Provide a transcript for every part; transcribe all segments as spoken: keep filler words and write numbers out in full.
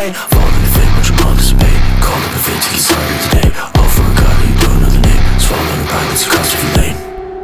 plane. Falling in fame, but you won't dissipate. Call up a fate till you started today. All for a god, you do another name. Swallowing a pride that's across every lane.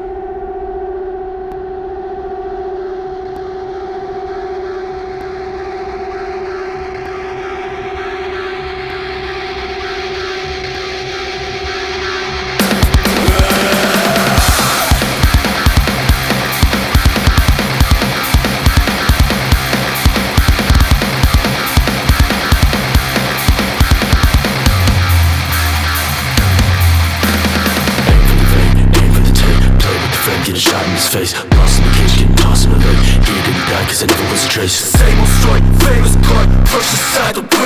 Get a shot in his face. Lost in the cage, getting tossed in the lake. He didn't die cause I never was a trace. Same old story, famous part. Push aside the